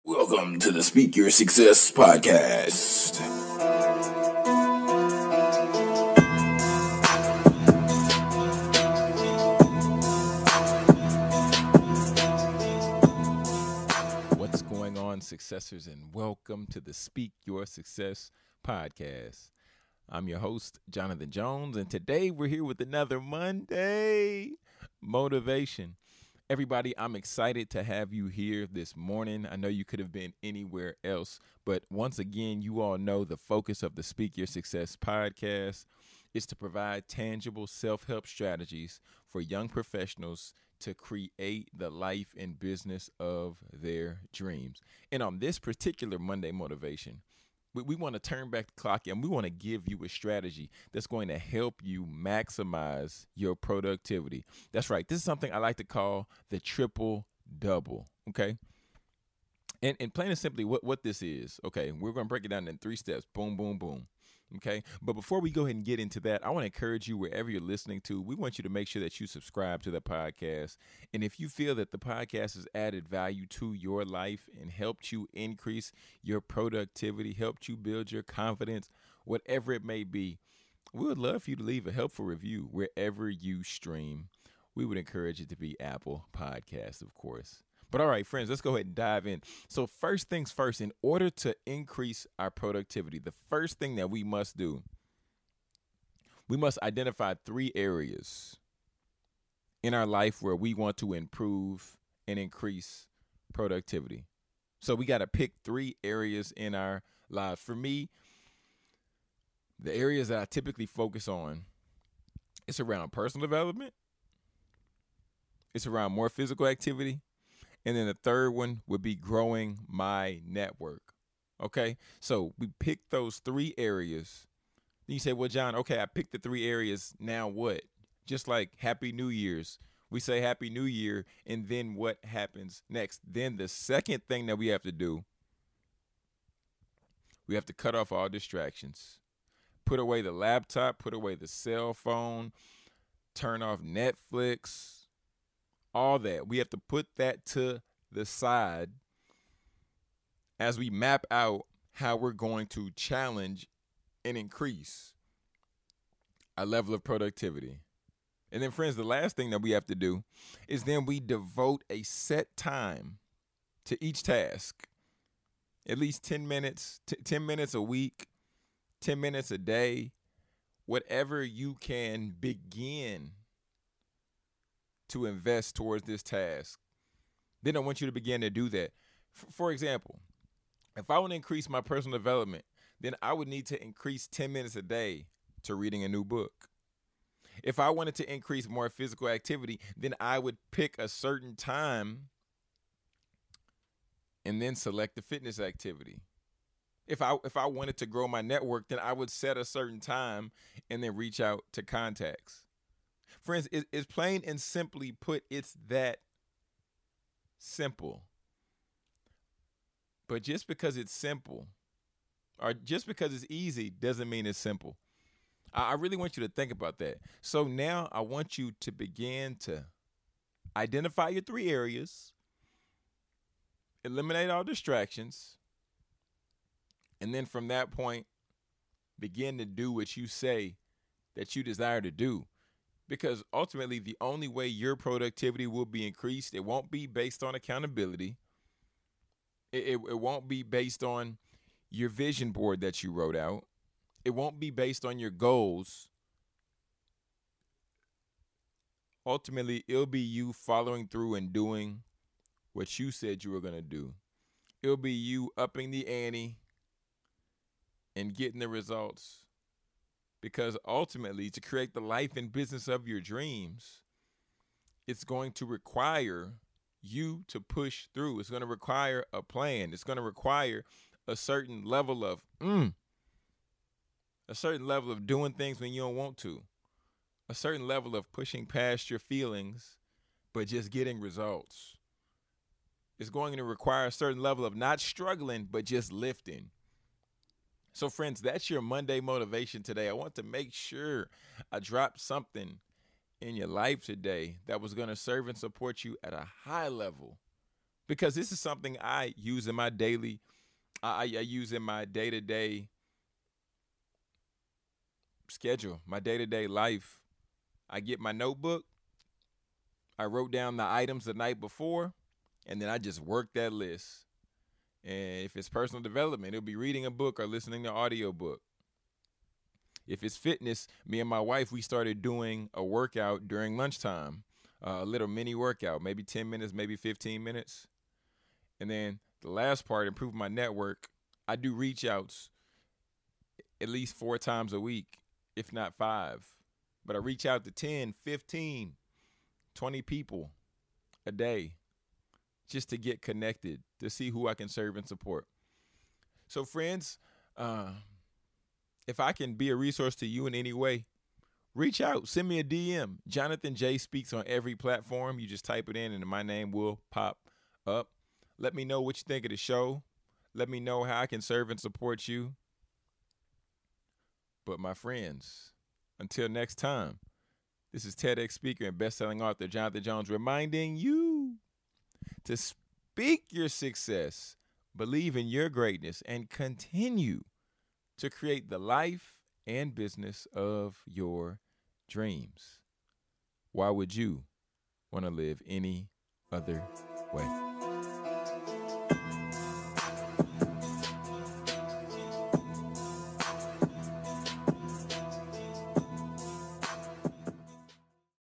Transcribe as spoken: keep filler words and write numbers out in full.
Welcome to the Speak Your Success podcast. What's going on, successors, and welcome to the Speak Your Success podcast. I'm your host, Jonathan Jones, and today we're here with another Monday motivation. Everybody, I'm excited to have you here this morning. I know you could have been anywhere else, but once again, you all know the focus of the Speak Your Success podcast is to provide tangible self-help strategies for young professionals to create the life and business of their dreams. And on this particular Monday motivation, we, we want to turn back the clock and we want to give you a strategy that's going to help you maximize your productivity. That's right. This is something I like to call the triple double. Okay. And, and plain and simply, what, what this is, okay, we're going to break it down in three steps. Boom, boom, boom. Okay. But before we go ahead and get into that, I want to encourage you wherever you're listening to, we want you to make sure that you subscribe to the podcast. And if you feel that the podcast has added value to your life and helped you increase your productivity, helped you build your confidence, whatever it may be, we would love for you to leave a helpful review wherever you stream. We would encourage it to be Apple Podcasts, of course. But all right, friends, let's go ahead and dive in. So first things first, in order to increase our productivity, the first thing that we must do, we must identify three areas in our life where we want to improve and increase productivity. So we got to pick three areas in our lives. For me, the areas that I typically focus on, it's around personal development. It's around more physical activity. And then the third one would be growing my network. Okay, so we picked those three areas. Then you say, well, John, okay, I picked the three areas. Now what? Just like Happy New Year's. We say Happy New Year, and then what happens next? Then the second thing that we have to do, we have to cut off all distractions. Put away the laptop, put away the cell phone, turn off Netflix. All that. We have to put that to the side as we map out how we're going to challenge and increase our level of productivity. And then, friends, the last thing that we have to do is then we devote a set time to each task. At least ten minutes, t- ten minutes a week, ten minutes a day, whatever you can begin to invest towards this task. Then I want you to begin to do that. F- for example, if I want to increase my personal development, then I would need to increase ten minutes a day to reading a new book. If I wanted to increase more physical activity, then I would pick a certain time and then select the fitness activity. If I if I wanted to grow my network, then I would set a certain time and then reach out to contacts. Friends, it, it's plain and simply put, it's that simple. But just because it's simple or just because it's easy doesn't mean it's simple. I, I really want you to think about that. So now I want you to begin to identify your three areas, eliminate all distractions, and then from that point, begin to do what you say that you desire to do. Because ultimately, the only way your productivity will be increased, it won't be based on accountability. It, it, it won't be based on your vision board that you wrote out. It won't be based on your goals. Ultimately, it'll be you following through and doing what you said you were going to do. It'll be you upping the ante and getting the results. Because ultimately, to create the life and business of your dreams, it's going to require you to push through. It's going to require a plan. It's going to require a certain level of, mm, a certain level of doing things when you don't want to, a certain level of pushing past your feelings, but just getting results. It's going to require a certain level of not struggling, but just lifting. So, friends, that's your Monday motivation today. I want to make sure I drop something in your life today that was going to serve and support you at a high level because this is something I use in my daily, I, I use in my day-to-day schedule, my day-to-day life. I get my notebook, I wrote down the items the night before, and then I just work that list. And if it's personal development, it'll be reading a book or listening to an audio book. If it's fitness, me and my wife, we started doing a workout during lunchtime, uh, a little mini workout, maybe ten minutes, maybe fifteen minutes. And then the last part, improve my network. I do reach outs at least four times a week, if not five. But I reach out to ten, fifteen, twenty people a day just to get connected, to see who I can serve and support. So friends, uh, if I can be a resource to you in any way, reach out, send me a D M. Jonathan J Speaks on every platform. You just type it in and my name will pop up. Let me know what you think of the show. Let me know how I can serve and support you. But my friends, until next time, this is TEDx speaker and best-selling author Jonathan Jones reminding you to speak your success, believe in your greatness, and continue to create the life and business of your dreams. Why would you want to live any other way?